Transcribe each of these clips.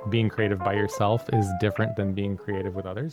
being creative by yourself is different than being creative with others.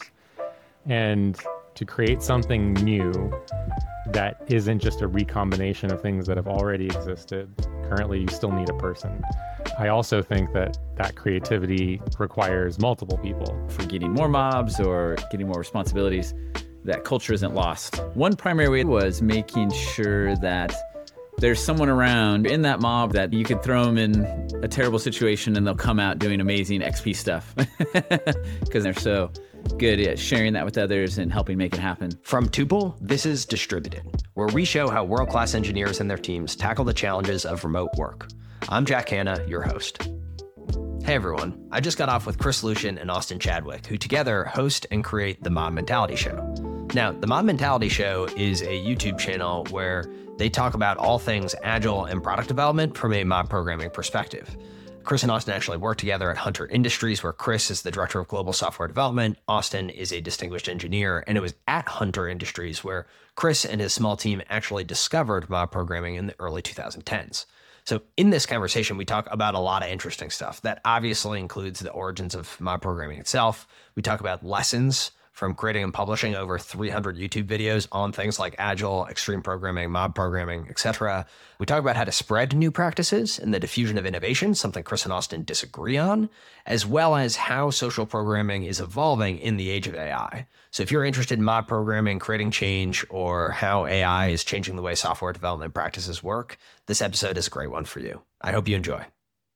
And to create something new that isn't just a recombination of things that have already existed, currently you still need a person. I also think that creativity requires multiple people. For getting more mobs or getting more responsibilities, that culture isn't lost. One primary way was making sure that there's someone around in that mob that you could throw them in a terrible situation and they'll come out doing amazing XP stuff because they're so good at sharing that with others and helping make it happen. From Tuple, this is Distributed, where we show how world-class engineers and their teams tackle the challenges of remote work. I'm Jack Hanna, your host. Hey everyone, I just got off with Chris Lucian and Austin Chadwick, who together host and create the Mob Mentality Show. Now, the Mob Mentality Show is a YouTube channel where they talk about all things agile and product development from a mob programming perspective. Chris and Austin actually work together at Hunter Industries, where Chris is the director of global software development. Austin is a distinguished engineer, and it was at Hunter Industries where Chris and his small team actually discovered mob programming in the early 2010s. So in this conversation, we talk about a lot of interesting stuff that obviously includes the origins of mob programming itself. We talk about lessons from creating and publishing over 300 YouTube videos on things like agile, extreme programming, mob programming, etc. We talk about how to spread new practices and the diffusion of innovation, something Chris and Austin disagree on, as well as how social programming is evolving in the age of AI. So if you're interested in mob programming, creating change, or how AI is changing the way software development practices work, this episode is a great one for you. I hope you enjoy.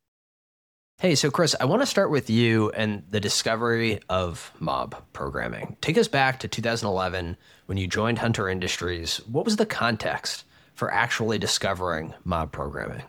Hey, so Chris, I want to start with you and the discovery of mob programming. Take us back to 2011 when you joined Hunter Industries. What was the context for actually discovering mob programming?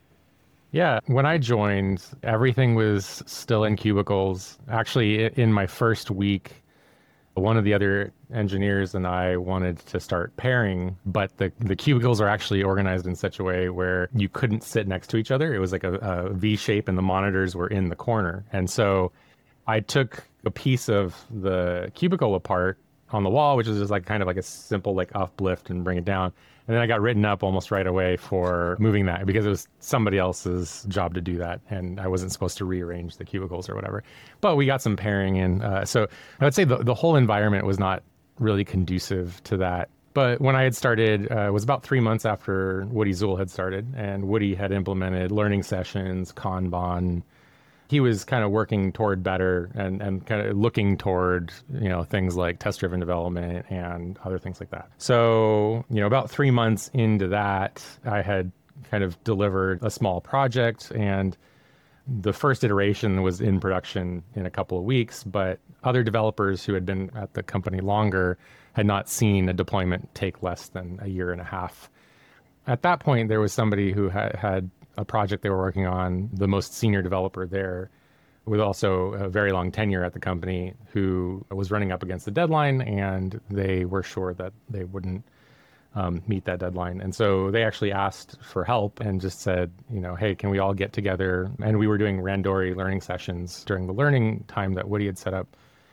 Yeah, when I joined, everything was still in cubicles. Actually, in my first week, one of the other engineers and I wanted to start pairing, but the cubicles are actually organized in such a way where you couldn't sit next to each other. It was like a V shape and the monitors were in the corner. And so I took a piece of the cubicle apart on the wall, which is just like kind of like a simple like uplift and bring it down. And then I got written up almost right away for moving that because it was somebody else's job to do that. And I wasn't supposed to rearrange the cubicles or whatever. But we got some pairing in. So I would say the whole environment was not really conducive to that. But when I had started, it was about 3 months after Woody Zuhl had started. And Woody had implemented learning sessions, Kanban. He was kind of working toward better and kind of looking toward, things like test-driven development and other things like that. So, about 3 months into that, I had kind of delivered a small project, and the first iteration was in production in a couple of weeks, but other developers who had been at the company longer had not seen a deployment take less than a year and a half. At that point, there was somebody who had a project they were working on, the most senior developer there, with also a very long tenure at the company, who was running up against the deadline, and they were sure that they wouldn't meet that deadline. And so they actually asked for help and just said, hey, can we all get together? And we were doing Randori learning sessions during the learning time that Woody had set up.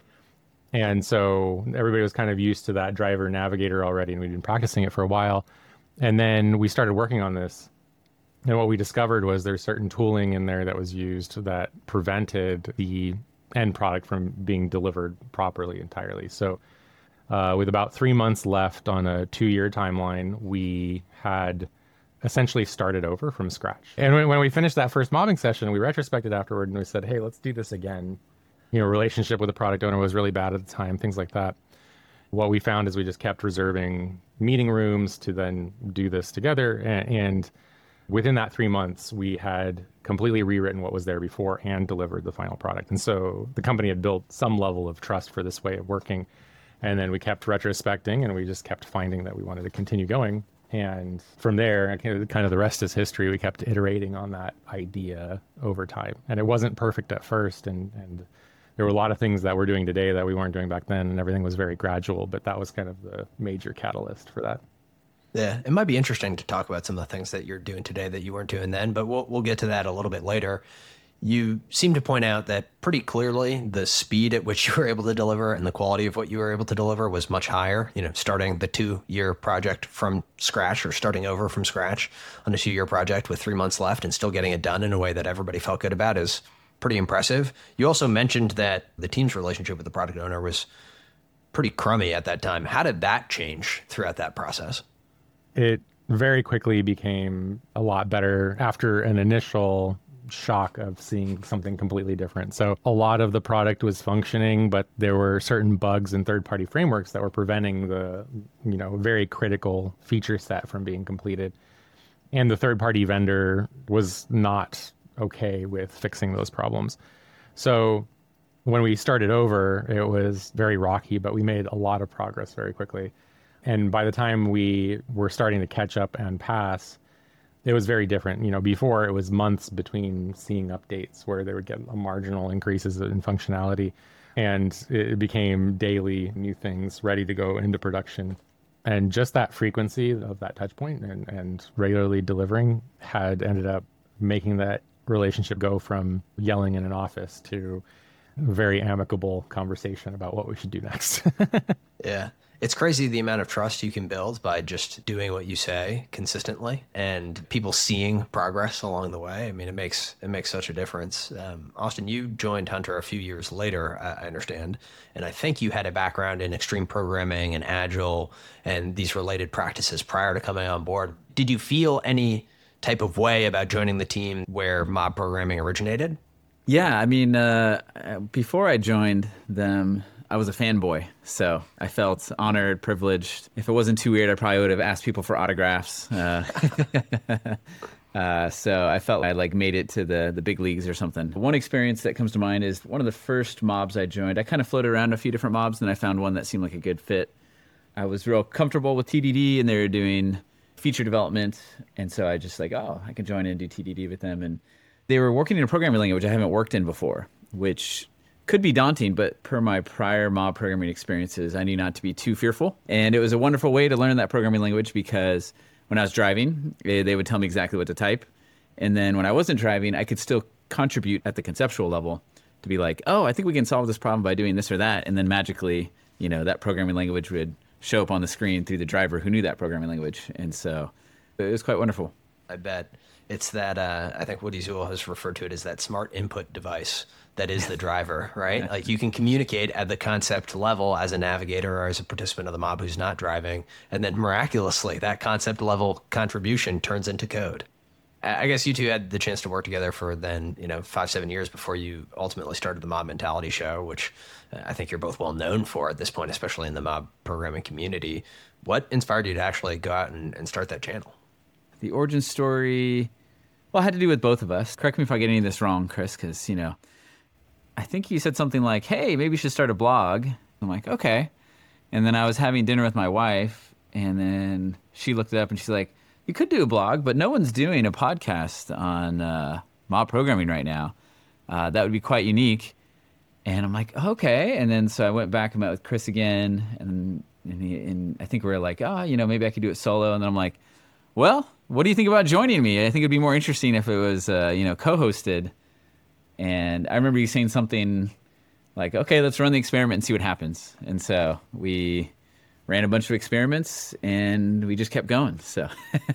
And so everybody was kind of used to that driver navigator already, and we'd been practicing it for a while. And then we started working on this. And what we discovered was there's certain tooling in there that was used that prevented the end product from being delivered properly entirely. So with about 3 months left on a 2-year timeline, we had essentially started over from scratch. And when we finished that first mobbing session, we retrospected afterward and we said, hey, let's do this again. Relationship with the product owner was really bad at the time, things like that. What we found is we just kept reserving meeting rooms to then do this together. And within that 3 months, we had completely rewritten what was there before and delivered the final product. And so the company had built some level of trust for this way of working. And then we kept retrospecting, and we just kept finding that we wanted to continue going. And from there, kind of the rest is history. We kept iterating on that idea over time. And it wasn't perfect at first. And there were a lot of things that we're doing today that we weren't doing back then. And everything was very gradual. But that was kind of the major catalyst for that. Yeah, it might be interesting to talk about some of the things that you're doing today that you weren't doing then, but we'll get to that a little bit later. You seem to point out that pretty clearly the speed at which you were able to deliver and the quality of what you were able to deliver was much higher. Starting the 2-year project from scratch, or starting over from scratch on a 2-year project with 3 months left and still getting it done in a way that everybody felt good about is pretty impressive. You also mentioned that the team's relationship with the product owner was pretty crummy at that time. How did that change throughout that process? It very quickly became a lot better after an initial shock of seeing something completely different. So a lot of the product was functioning, but there were certain bugs in third-party frameworks that were preventing the, very critical feature set from being completed. And the third-party vendor was not okay with fixing those problems. So when we started over, it was very rocky, but we made a lot of progress very quickly. And by the time we were starting to catch up and pass, it was very different. Before it was months between seeing updates where they would get marginal increases in functionality, and it became daily new things ready to go into production. And just that frequency of that touch point and regularly delivering had ended up making that relationship go from yelling in an office to very amicable conversation about what we should do next. Yeah. It's crazy the amount of trust you can build by just doing what you say consistently and people seeing progress along the way. I mean, it makes such a difference. Austin, you joined Hunter a few years later, I understand, and I think you had a background in extreme programming and Agile and these related practices prior to coming on board. Did you feel any type of way about joining the team where mob programming originated? Yeah, I mean, before I joined them, I was a fanboy, so I felt honored, privileged. If it wasn't too weird, I probably would have asked people for autographs. So I felt I made it to the big leagues or something. One experience that comes to mind is one of the first mobs I joined. I kind of floated around a few different mobs, and I found one that seemed like a good fit. I was real comfortable with TDD, and they were doing feature development, and so I just I can join in and do TDD with them. And they were working in a programming language I haven't worked in before, which could be daunting, but per my prior mob programming experiences, I knew not to be too fearful. And it was a wonderful way to learn that programming language because when I was driving, they would tell me exactly what to type. And then when I wasn't driving, I could still contribute at the conceptual level to be like, oh, I think we can solve this problem by doing this or that. And then magically, that programming language would show up on the screen through the driver who knew that programming language. And so it was quite wonderful. I bet. It's that, I think Woody Zuill has referred to it as that smart input device that is the driver, right? Like you can communicate at the concept level as a navigator or as a participant of the mob who's not driving. And then miraculously, that concept level contribution turns into code. I guess you two had the chance to work together for then, 5-7 years before you ultimately started the Mob Mentality Show, which I think you're both well known for at this point, especially in the mob programming community. What inspired you to actually go out and start that channel? The origin story, well, it had to do with both of us. Correct me if I get any of this wrong, Chris, because, I think you said something like, hey, maybe you should start a blog. I'm like, okay. And then I was having dinner with my wife, and then she looked it up, and she's like, you could do a blog, but no one's doing a podcast on mob programming right now. That would be quite unique. And I'm like, okay. And then so I went back and met with Chris again, and I think we were like, maybe I could do it solo. And then I'm like, well, what do you think about joining me? I think it'd be more interesting if it was, co-hosted. And I remember you saying something like, okay, let's run the experiment and see what happens. And so we ran a bunch of experiments and we just kept going. So,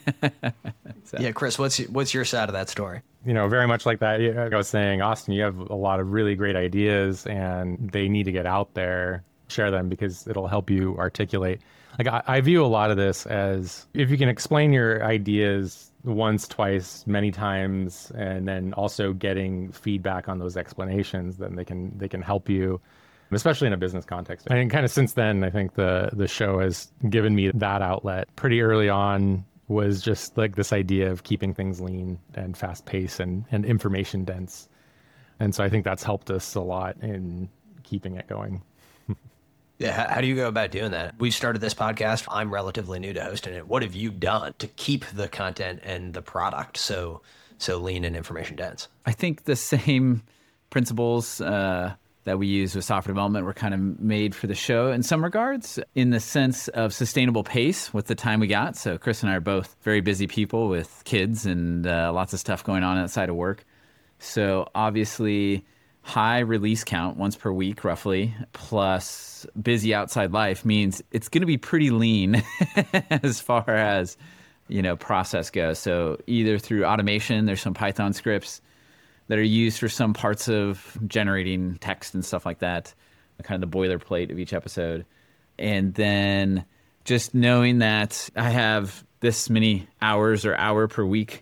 Yeah, Chris, what's your side of that story? Very much like that. I was saying, Austin, you have a lot of really great ideas and they need to get out there. Share them because it'll help you articulate. I view a lot of this as if you can explain your ideas once, twice, many times, and then also getting feedback on those explanations, then they can help you, especially in a business context. And kind of since then, I think the show has given me that outlet. Pretty early on was just this idea of keeping things lean and fast paced and information dense. And so I think that's helped us a lot in keeping it going. Yeah, how do you go about doing that? We've started this podcast. I'm relatively new to hosting it. What have you done to keep the content and the product so lean and information dense? I think the same principles that we use with software development were kind of made for the show in some regards, in the sense of sustainable pace with the time we got. So Chris and I are both very busy people with kids and lots of stuff going on outside of work. So obviously high release count once per week, roughly, plus busy outside life means it's going to be pretty lean as far as, process goes. So either through automation, there's some Python scripts that are used for some parts of generating text and stuff like that, kind of the boilerplate of each episode. And then just knowing that I have this many hours or hour per week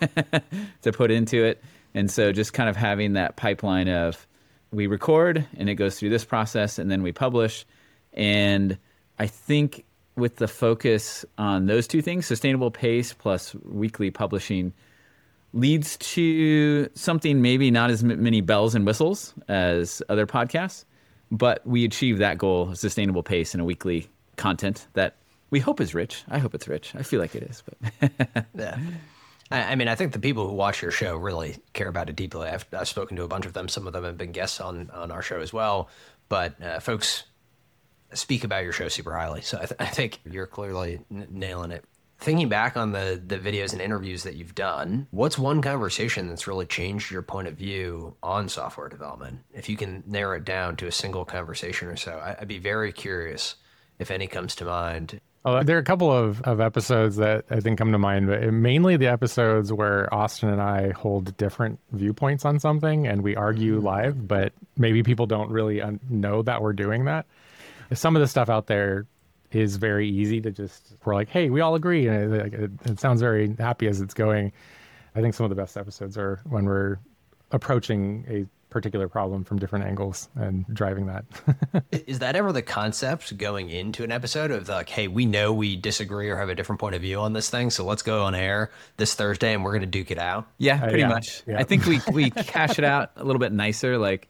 to put into it. And so just kind of having that pipeline of we record and it goes through this process and then we publish. And I think with the focus on those two things, sustainable pace plus weekly publishing, leads to something maybe not as many bells and whistles as other podcasts, but we achieve that goal of sustainable pace and a weekly content that we hope is rich. I hope it's rich. I feel like it is. But Yeah. I mean, I think the people who watch your show really care about it deeply. I've spoken to a bunch of them. Some of them have been guests on our show as well. But folks speak about your show super highly. So I think you're clearly nailing it. Thinking back on the videos and interviews that you've done, what's one conversation that's really changed your point of view on software development? If you can narrow it down to a single conversation or so, I'd be very curious if any comes to mind. Well, there are a couple of episodes that I think come to mind, but mainly the episodes where Austin and I hold different viewpoints on something and we argue live, but maybe people don't really know that we're doing that. Some of the stuff out there is very easy to just, we're like, hey, we all agree. And it sounds very happy as it's going. I think some of the best episodes are when we're approaching a particular problem from different angles and driving that. Is that ever the concept going into an episode of like, hey, we know we disagree or have a different point of view on this thing, so let's go on air this Thursday and we're going to duke it out? Yeah, pretty yeah, much. yeah. I think we cash it out a little bit nicer. Like,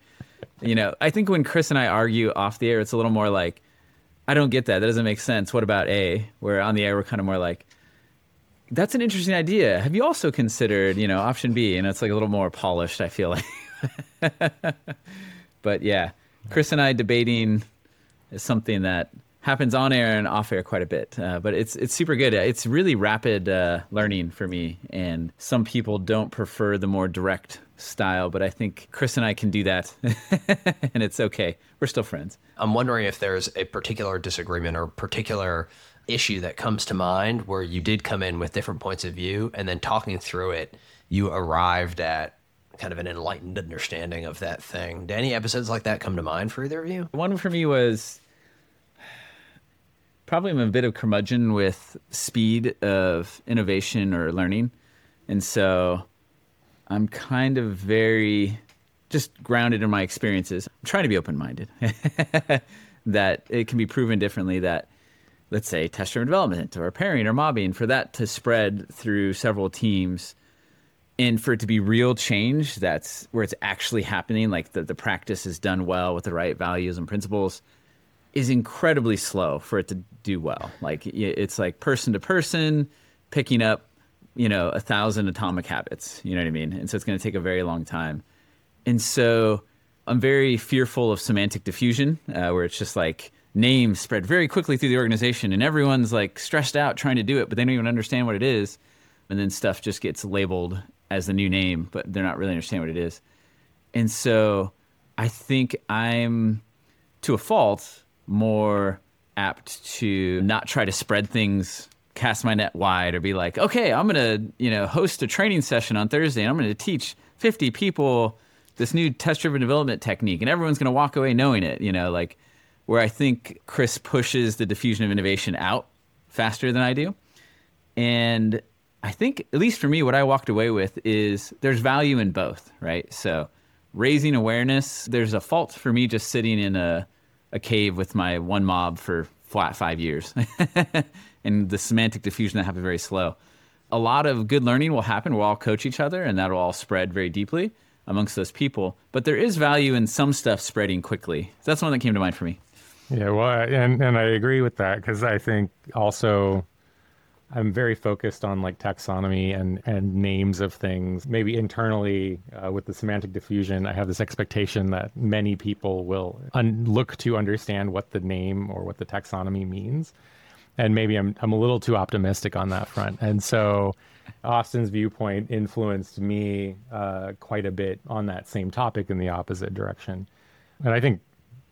I think when Chris and I argue off the air, it's a little more like, I don't get that. That doesn't make sense. What about A? Where on the air, we're kind of more like, that's an interesting idea. Have you also considered, option B? And it's like a little more polished, I feel like. But yeah, Chris and I debating is something that happens on air and off air quite a bit. But it's super good. It's really rapid learning for me. And some people don't prefer the more direct style, but I think Chris and I can do that. And it's okay. We're still friends. I'm wondering if there's a particular disagreement or particular issue that comes to mind where you did come in with different points of view and then talking through it, you arrived at kind of an enlightened understanding of that thing. Do any episodes like that come to mind for either of you? One for me was probably I'm a bit of curmudgeon with speed of innovation or learning. And so I'm kind of very just grounded in my experiences. I'm trying to be open-minded that it can be proven differently that, let's say, test-driven development or pairing or mobbing, for that to spread through several teams and for it to be real change, that's where it's actually happening, like the practice is done well with the right values and principles, is incredibly slow for it to do well. Like it's like person to person picking up, 1,000 atomic habits, you know what I mean? And so it's going to take a very long time. And so I'm very fearful of semantic diffusion, where it's just like names spread very quickly through the organization and everyone's like stressed out trying to do it, but they don't even understand what it is. And then stuff just gets labeled as the new name, but they're not really understanding what it is. And so I think I'm, to a fault, more apt to not try to spread things, cast my net wide, or be like, okay, I'm going to, host a training session on Thursday, and I'm going to teach 50 people this new test-driven development technique, and everyone's going to walk away knowing it, where I think Chris pushes the diffusion of innovation out faster than I do. And I think, at least for me, what I walked away with is there's value in both, right? So raising awareness, there's a fault for me just sitting in a cave with my one mob for flat 5 years. And the semantic diffusion that happened very slow. A lot of good learning will happen. We'll all coach each other, and that'll all spread very deeply amongst those people. But there is value in some stuff spreading quickly. So that's one that came to mind for me. Yeah, well, and I agree with that, because I think also I'm very focused on like taxonomy and names of things. Maybe internally with the semantic diffusion, I have this expectation that many people will look to understand what the name or what the taxonomy means. And maybe I'm a little too optimistic on that front. And so Austin's viewpoint influenced me quite a bit on that same topic in the opposite direction. And I think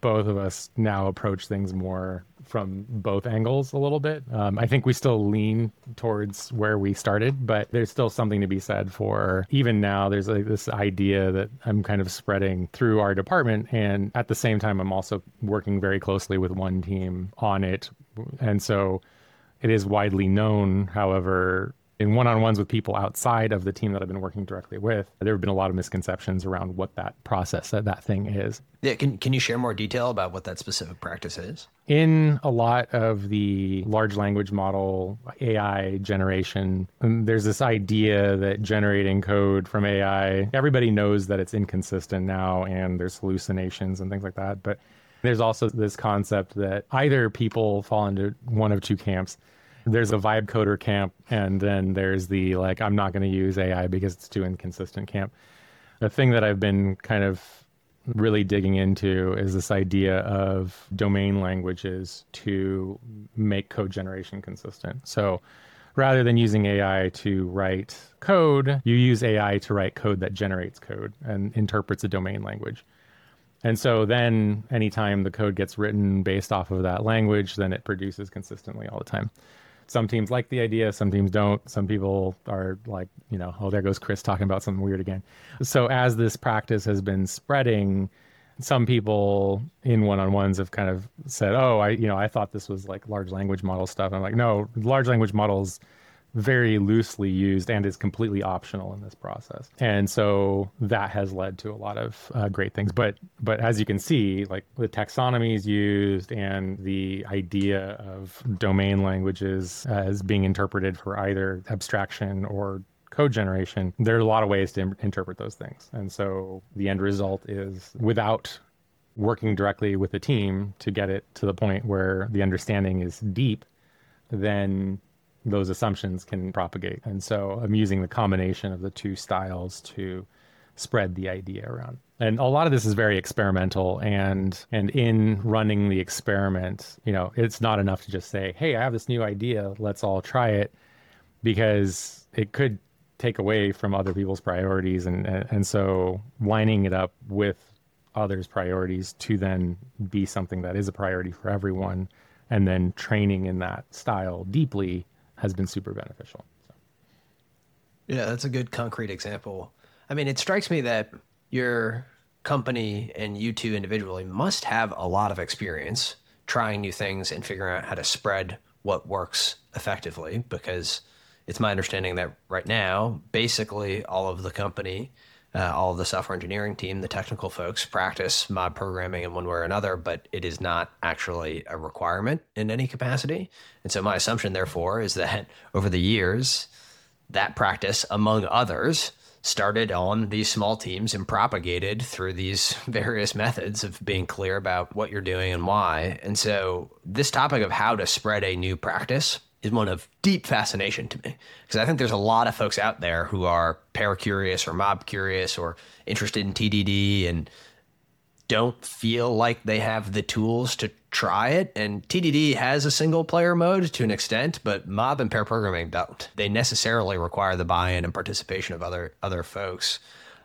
both of us now approach things more from both angles a little bit. I think we still lean towards where we started, but there's still something to be said for, even now, there's like this idea that I'm kind of spreading through our department. And at the same time, I'm also working very closely with one team on it. And so it is widely known, however, in one-on-ones with people outside of the team that I've been working directly with, there have been a lot of misconceptions around what that process, that thing is. Yeah, can you share more detail about what that specific practice is? In a lot of the large language model AI generation, there's this idea that generating code from AI, everybody knows that it's inconsistent now and there's hallucinations and things like that. But there's also this concept that either people fall into one of two camps. There's a vibe coder camp, and then there's the, like, I'm not going to use AI because it's too inconsistent camp. The thing that I've been kind of really digging into is this idea of domain languages to make code generation consistent. So rather than using AI to write code, you use AI to write code that generates code and interprets a domain language. And so then anytime the code gets written based off of that language, then it produces consistently all the time. Some teams like the idea, some teams don't. Some people are like, oh, there goes Chris talking about something weird again. So as this practice has been spreading, some people in one-on-ones have kind of said, oh, I thought this was like large language model stuff. I'm like, no, large language models very loosely used and is completely optional in this process. And so that has led to a lot of great things. But as you can see, like the taxonomy is used and the idea of domain languages as being interpreted for either abstraction or code generation, there are a lot of ways to interpret those things. And so the end result is, without working directly with the team to get it to the point where the understanding is deep, then those assumptions can propagate. And so I'm using the combination of the two styles to spread the idea around. And a lot of this is very experimental, and in running the experiment, it's not enough to just say, hey, I have this new idea, let's all try it, because it could take away from other people's priorities. And so lining it up with others' priorities to then be something that is a priority for everyone, and then training in that style deeply has been super beneficial. So. Yeah, that's a good concrete example. I mean, it strikes me that your company and you two individually must have a lot of experience trying new things and figuring out how to spread what works effectively, because it's my understanding that right now, basically all of the company, all of the software engineering team, the technical folks practice mob programming in one way or another, but it is not actually a requirement in any capacity. And so my assumption, therefore, is that over the years, that practice, among others, started on these small teams and propagated through these various methods of being clear about what you're doing and why. And so this topic of how to spread a new practice is one of deep fascination to me, because I think there's a lot of folks out there who are pair-curious or mob-curious or interested in TDD and don't feel like they have the tools to try it. And TDD has a single-player mode to an extent, but mob and pair programming don't. They necessarily require the buy-in and participation of other folks.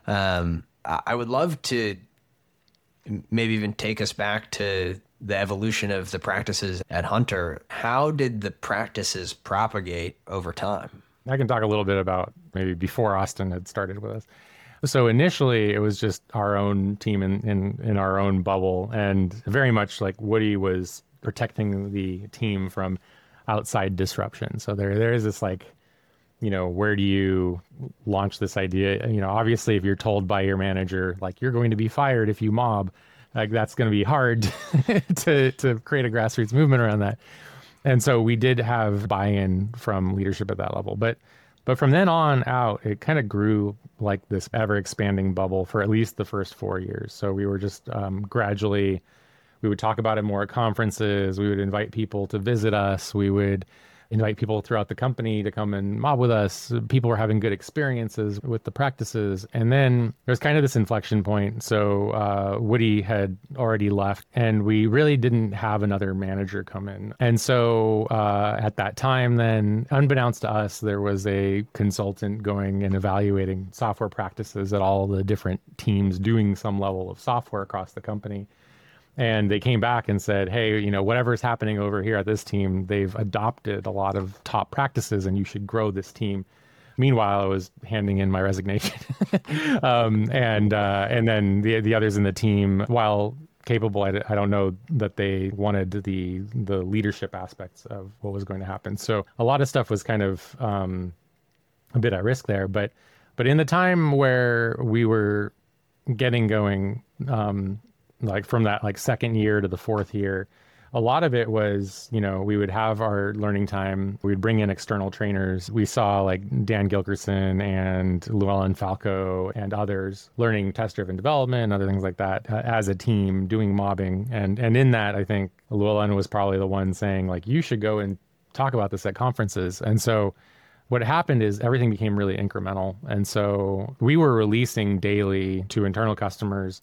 I would love to maybe even take us back to the evolution of the practices at Hunter. How did the practices propagate over time? I can talk a little bit about maybe before Austin had started with us. So initially, it was just our own team in our own bubble, and very much like Woody was protecting the team from outside disruption. So there is this like, where do you launch this idea? Obviously, if you're told by your manager, like, you're going to be fired if you mob, like, that's going to be hard to create a grassroots movement around that. And so we did have buy-in from leadership at that level. But from then on out, it kind of grew like this ever-expanding bubble for at least the first 4 years. So we were just gradually, we would talk about it more at conferences. We would invite people to visit us. We would invite people throughout the company to come and mob with us. People were having good experiences with the practices. And then there's kind of this inflection point. So Woody had already left, and we really didn't have another manager come in. And so at that time, then, unbeknownst to us, there was a consultant going and evaluating software practices at all the different teams doing some level of software across the company. And they came back and said, hey, whatever's happening over here at this team, they've adopted a lot of top practices and you should grow this team. Meanwhile, I was handing in my resignation. And then the others in the team, while capable, I don't know that they wanted the leadership aspects of what was going to happen. So a lot of stuff was kind of a bit at risk there. But in the time where we were getting going, like from that like second year to the fourth year, a lot of it was, we would have our learning time. We'd bring in external trainers. We saw like Dan Gilkerson and Llewellyn Falco and others learning test-driven development and other things like that as a team doing mobbing. And in that, I think Llewellyn was probably the one saying like, you should go and talk about this at conferences. And so what happened is everything became really incremental. And so we were releasing daily to internal customers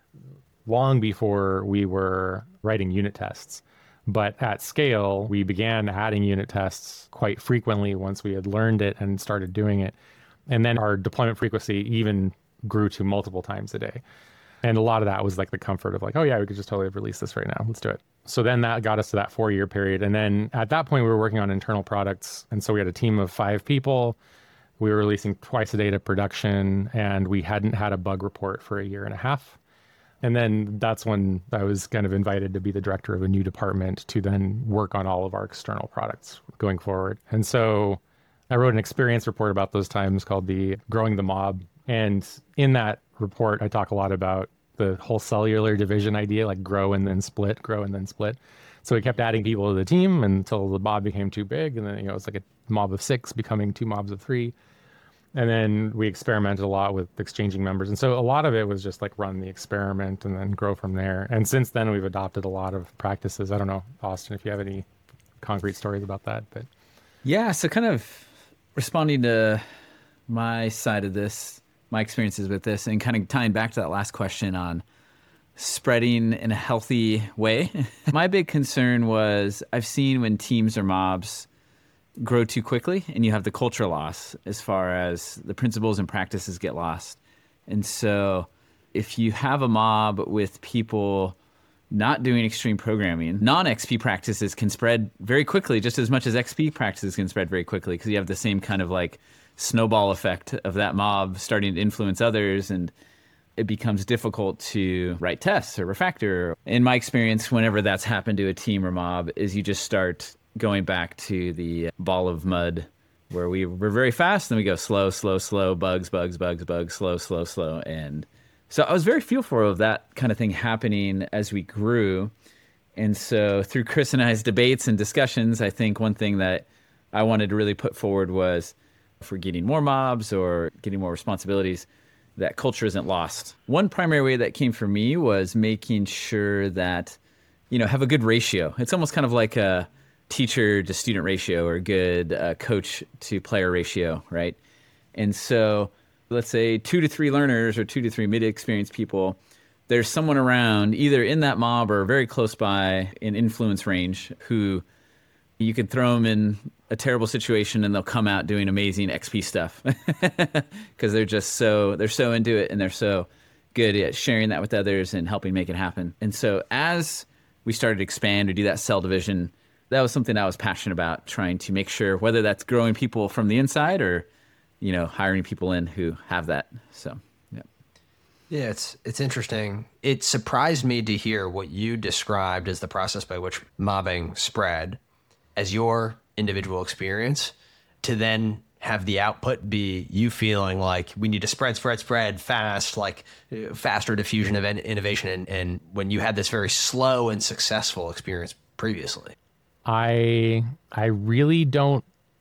long before we were writing unit tests. But at scale, we began adding unit tests quite frequently once we had learned it and started doing it. And then our deployment frequency even grew to multiple times a day. And a lot of that was like the comfort of like, oh yeah, we could just totally release this right now. Let's do it. So then that got us to that 4-year period. And then at that point, we were working on internal products. And so we had a team of 5 people. We were releasing twice a day to production, and we hadn't had a bug report for a year and a half. And then that's when I was kind of invited to be the director of a new department to then work on all of our external products going forward. And so I wrote an experience report about those times called the Growing the Mob. And in that report, I talk a lot about the whole cellular division idea, like grow and then split, grow and then split. So we kept adding people to the team until the mob became too big. And then, it's like a mob of 6 becoming 2 mobs of 3. And then we experimented a lot with exchanging members. And so a lot of it was just like run the experiment and then grow from there. And since then, we've adopted a lot of practices. I don't know, Austin, if you have any concrete stories about that. But yeah, so kind of responding to my side of this, my experiences with this, and kind of tying back to that last question on spreading in a healthy way. My big concern was I've seen when teams or mobs grow too quickly and you have the culture loss as far as the principles and practices get lost. And so if you have a mob with people not doing extreme programming, non-XP practices can spread very quickly, just as much as XP practices can spread very quickly, because you have the same kind of like snowball effect of that mob starting to influence others, and it becomes difficult to write tests or refactor. In my experience, whenever that's happened to a team or mob, is you just start going back to the ball of mud where we're very fast and we go slow, slow, slow, bugs, bugs, bugs, bugs, slow, slow, slow. And so I was very fearful of that kind of thing happening as we grew. And so through Chris and I's debates and discussions, I think one thing that I wanted to really put forward was, if we're getting more mobs or getting more responsibilities, that culture isn't lost. One primary way that came for me was making sure that, have a good ratio. It's almost kind of like a teacher to student ratio or a good coach to player ratio, right? And so let's say 2 to 3 learners or 2 to 3 mid-experienced people, there's someone around either in that mob or very close by in influence range who you could throw them in a terrible situation and they'll come out doing amazing XP stuff because they're so into it and they're so good at sharing that with others and helping make it happen. And so as we started to expand or do that cell division, that was something I was passionate about, trying to make sure, whether that's growing people from the inside or, hiring people in who have that. So, yeah. Yeah, it's interesting. It surprised me to hear what you described as the process by which mobbing spread as your individual experience, to then have the output be you feeling like we need to spread fast, like faster diffusion of innovation. And when you had this very slow and successful experience previously. I really don't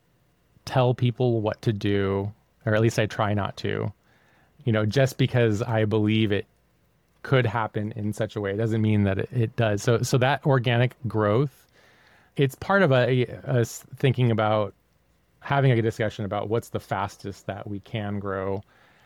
tell people what to do, or at least I try not to, just because I believe it could happen in such a way. It doesn't mean that it does. So that organic growth, it's part of us thinking about having a discussion about what's the fastest that we can grow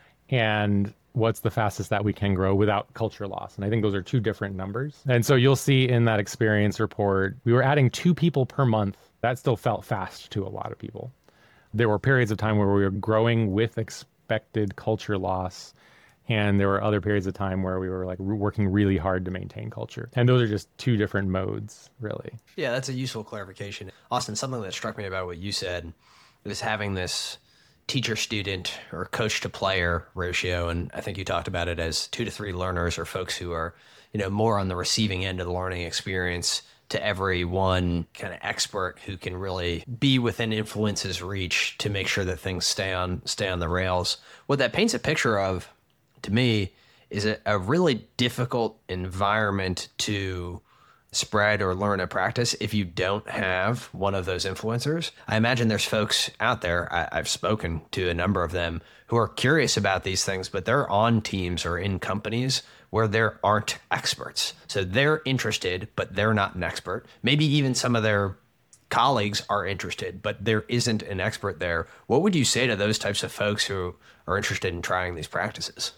and what's the fastest that we can grow without culture loss. And I think those are 2 different numbers. And so you'll see in that experience report, we were adding 2 people per month. That still felt fast to a lot of people. There were periods of time where we were growing with expected culture loss. And there were other periods of time where we were like working really hard to maintain culture. And those are just two different modes, really. Yeah, that's a useful clarification. Austin, something that struck me about what you said was having this teacher-student or coach-to-player ratio. And I think you talked about it as 2 to 3 learners or folks who are, more on the receiving end of the learning experience to every one kind of expert who can really be within influence's reach to make sure that things stay on the rails. What that paints a picture of, to me, is a really difficult environment to spread or learn a practice if you don't have one of those influencers. I imagine there's folks out there, I've spoken to a number of them, who are curious about these things, but they're on teams or in companies where there aren't experts. So they're interested, but they're not an expert. Maybe even some of their colleagues are interested, but there isn't an expert there. What would you say to those types of folks who are interested in trying these practices?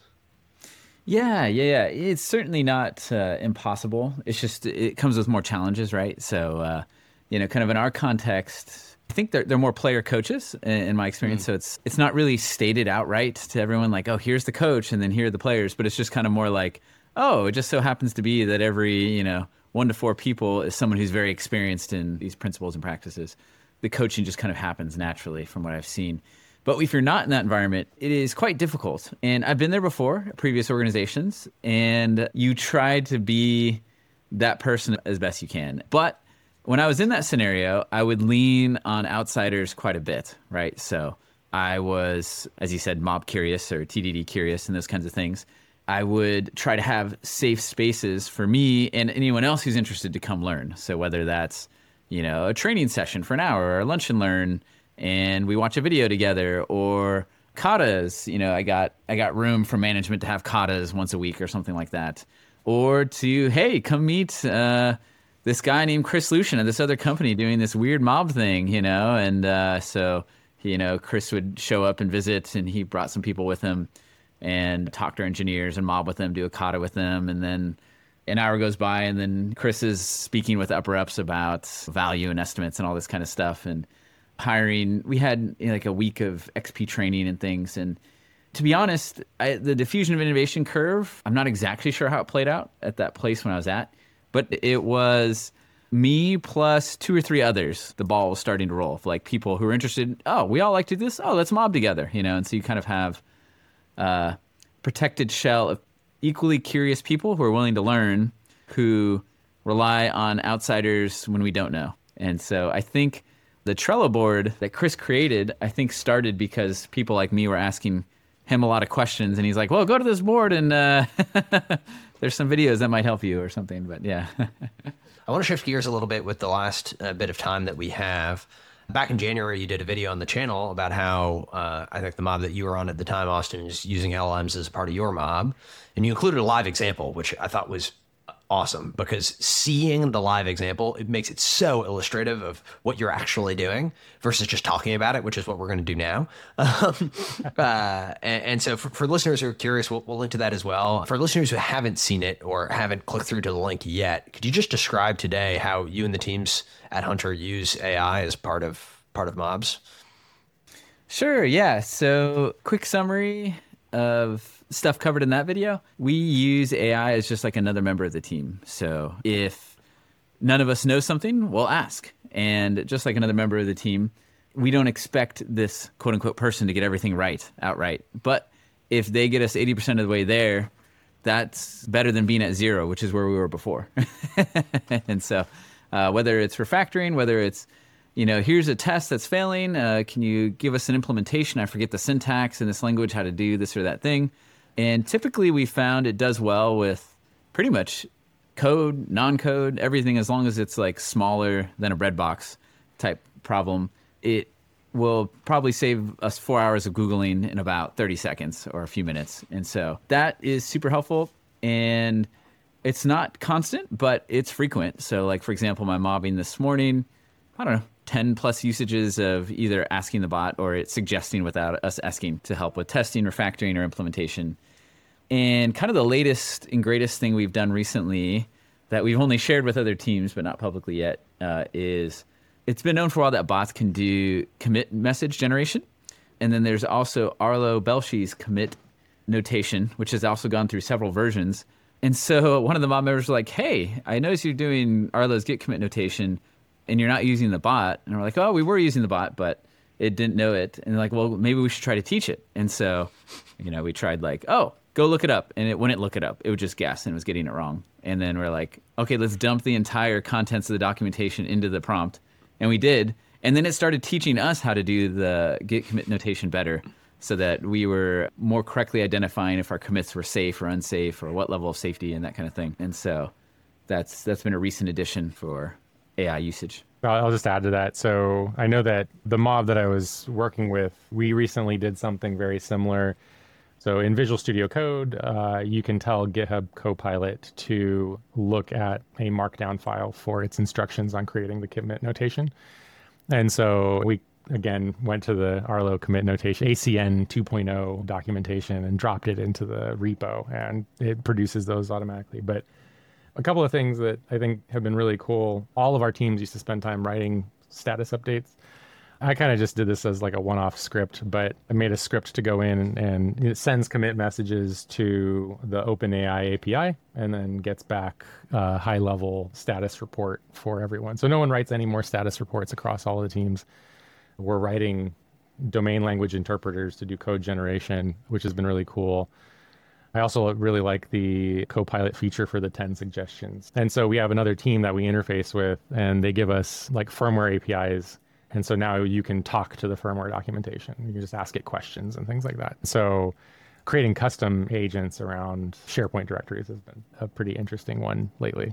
Yeah. It's certainly not impossible. It's just, it comes with more challenges, right? So, kind of in our context, I think they're more player coaches in my experience. So it's not really stated outright to everyone like, oh, here's the coach and then here are the players, but it's just kind of more like, oh, it just so happens to be that every, 1 to 4 people is someone who's very experienced in these principles and practices. The coaching just kind of happens naturally from what I've seen. But if you're not in that environment, it is quite difficult. And I've been there before, previous organizations, and you try to be that person as best you can. But when I was in that scenario, I would lean on outsiders quite a bit, right? So I was, as you said, mob curious or TDD curious and those kinds of things. I would try to have safe spaces for me and anyone else who's interested to come learn. So whether that's, a training session for an hour or a lunch and learn, and we watch a video together, or katas. I got room for management to have katas once a week or something like that. Or to, hey, come meet this guy named Chris Lucian at this other company doing this weird mob thing, And so, Chris would show up and visit, and he brought some people with him and talk to our engineers and mob with them, do a kata with them. And then an hour goes by, and then Chris is speaking with upper ups about value and estimates and all this kind of stuff. And hiring, we had like a week of XP training and things. And to be honest, the diffusion of innovation curve, I'm not exactly sure how it played out at that place when I was at, but it was me plus 2 or 3 others. The ball was starting to roll, like people who were interested. Oh, we all like to do this. Oh, let's mob together, And so you kind of have a protected shell of equally curious people who are willing to learn, who rely on outsiders when we don't know. And so I think the Trello board that Chris created, I think started because people like me were asking him a lot of questions, and he's like, well, go to this board and there's some videos that might help you or something. But yeah. I want to shift gears a little bit with the last bit of time that we have. Back in January, you did a video on the channel about how I think the mob that you were on at the time, Austin, is using LLMs as part of your mob. And you included a live example, which I thought was awesome, because seeing the live example, it makes it so illustrative of what you're actually doing versus just talking about it, which is what we're going to do now. And so for listeners who are curious, we'll link to that as well. For listeners who haven't seen it or haven't clicked through to the link yet, could you just describe today how you and the teams at Hunter use AI as part of mobs? Sure, yeah. So quick summary of stuff covered in that video. We use AI as just like another member of the team. So if none of us know something, we'll ask. And just like another member of the team, we don't expect this quote unquote person to get everything right outright. But if they get us 80% of the way there, that's better than being at 0, which is where we were before. And so whether it's refactoring, whether it's, here's a test that's failing. Can you give us an implementation? I forget the syntax in this language, how to do this or that thing. And typically we found it does well with pretty much code, non-code, everything, as long as it's like smaller than a breadbox type problem. It will probably save us 4 hours of Googling in about 30 seconds or a few minutes. And so that is super helpful. And it's not constant, but it's frequent. So like, for example, my mobbing this morning, I don't know, 10 plus usages of either asking the bot or it's suggesting without us asking to help with testing, refactoring, or implementation. And kind of the latest and greatest thing we've done recently that we've only shared with other teams, but not publicly yet, is it's been known for a while that bots can do commit message generation. And then there's also Arlo Belshie's commit notation, which has also gone through several versions. And so one of the mob members was like, hey, I noticed you're doing Arlo's git commit notation and you're not using the bot. And we're like, oh, we were using the bot, but it didn't know it. And they're like, well, maybe we should try to teach it. And so, we tried like, oh, go look it up. And it wouldn't look it up. It would just guess and it was getting it wrong. And then we're like, okay, let's dump the entire contents of the documentation into the prompt. And we did. And then it started teaching us how to do the git commit notation better, so that we were more correctly identifying if our commits were safe or unsafe or what level of safety and that kind of thing. And so that's been a recent addition for AI usage. I'll just add to that. So I know that the mob that I was working with, we recently did something very similar. So in Visual Studio Code, you can tell GitHub Copilot to look at a markdown file for its instructions on creating the commit notation. And so we again, went to the Arlo commit notation, ACN 2.0 documentation, and dropped it into the repo, and it produces those automatically. But a couple of things that I think have been really cool. All of our teams used to spend time writing status updates. I kind of just did this as like a one-off script, but I made a script to go in and it sends commit messages to the OpenAI API and then gets back a high-level status report for everyone. So no one writes any more status reports across all of the teams. We're writing domain language interpreters to do code generation, which has been really cool. I also really like the Copilot feature for the 10 suggestions. And so we have another team that we interface with, and they give us like firmware APIs. And so now you can talk to the firmware documentation. You can just ask it questions and things like that. So creating custom agents around SharePoint directories has been a pretty interesting one lately.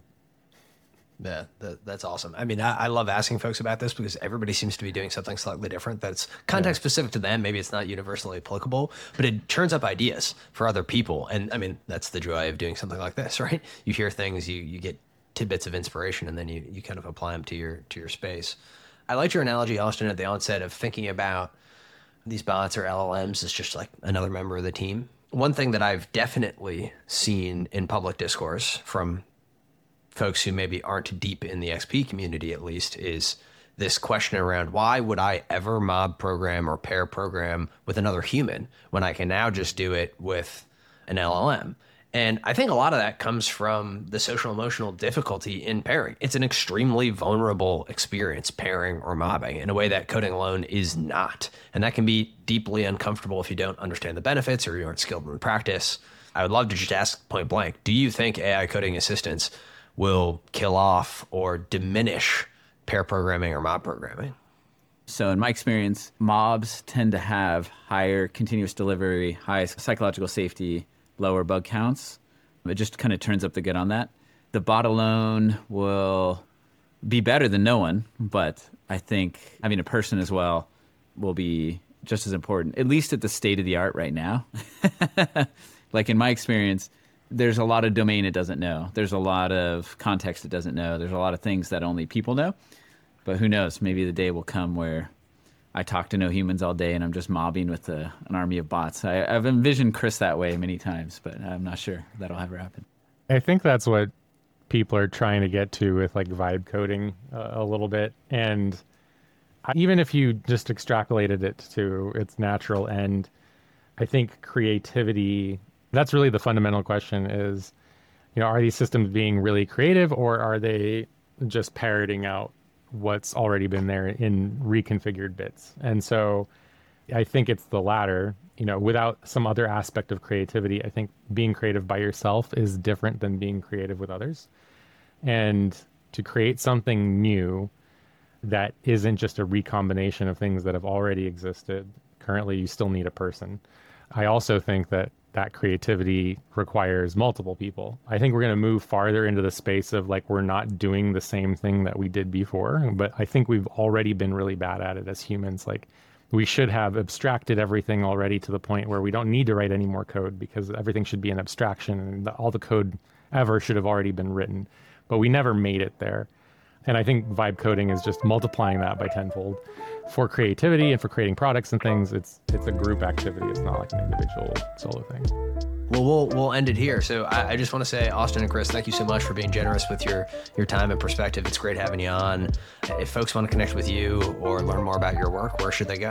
Yeah, that's awesome. I mean, I love asking folks about this because everybody seems to be doing something slightly different that's context specific to them. Maybe it's not universally applicable, but it turns up ideas for other people. And I mean, that's the joy of doing something like this, right? You hear things, you get tidbits of inspiration, and then you kind of apply them to your space. I liked your analogy, Austin, at the onset of thinking about these bots or LLMs as just like another member of the team. One thing that I've definitely seen in public discourse from folks who maybe aren't deep in the XP community, at least, is this question around why would I ever mob program or pair program with another human when I can now just do it with an LLM? And I think a lot of that comes from the social emotional difficulty in pairing. It's an extremely vulnerable experience, pairing or mobbing, in a way that coding alone is not. And that can be deeply uncomfortable if you don't understand the benefits or you aren't skilled in the practice. I would love to just ask point blank, do you think AI coding assistants will kill off or diminish pair programming or mob programming? So in my experience, mobs tend to have higher continuous delivery, high psychological safety, lower bug counts. It just kind of turns up the good on that. The bot alone will be better than no one, but I think having a person as well will be just as important, at least at the state of the art right now. Like in my experience, there's a lot of domain it doesn't know. There's a lot of context it doesn't know. There's a lot of things that only people know. But who knows? Maybe the day will come where I talk to no humans all day and I'm just mobbing with an army of bots. I've envisioned Chris that way many times, but I'm not sure that'll ever happen. I think that's what people are trying to get to with like vibe coding a little bit. And even if you just extrapolated it to its natural end, I think creativity, that's really the fundamental question is, are these systems being really creative or are they just parroting out what's already been there in reconfigured bits? And so I think it's the latter. Without some other aspect of creativity, I think being creative by yourself is different than being creative with others. And to create something new that isn't just a recombination of things that have already existed, currently you still need a person. I also think that creativity requires multiple people. I think we're going to move farther into the space of like, we're not doing the same thing that we did before, but I think we've already been really bad at it as humans. Like, we should have abstracted everything already to the point where we don't need to write any more code because everything should be an abstraction and all the code ever should have already been written, but we never made it there. And I think vibe coding is just multiplying that by tenfold. For creativity and for creating products and things, it's a group activity. It's not like an individual solo thing. Well, we'll end it here. So I just want to say, Austin and Chris, thank you so much for being generous with your time and perspective. It's great having you on. If folks want to connect with you or learn more about your work, where should they go?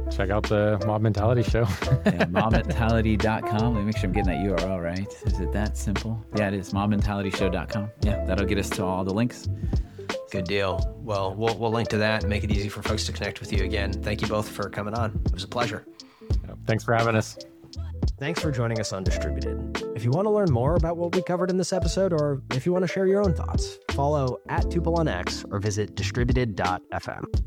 check out the Mob Mentality Show. Yeah, mobmentality.com. Let me make sure I'm getting that URL right. Is it that simple? Yeah, it is. mobmentalityshow.com. Yeah, that'll get us to all the links. Good deal. Well, we'll link to that and make it easy for folks to connect with you again. Thank you both for coming on. It was a pleasure. Thanks for having us. Thanks for joining us on Distributed. If you want to learn more about what we covered in this episode, or if you want to share your own thoughts, follow @Tuple on X or visit distributed.fm.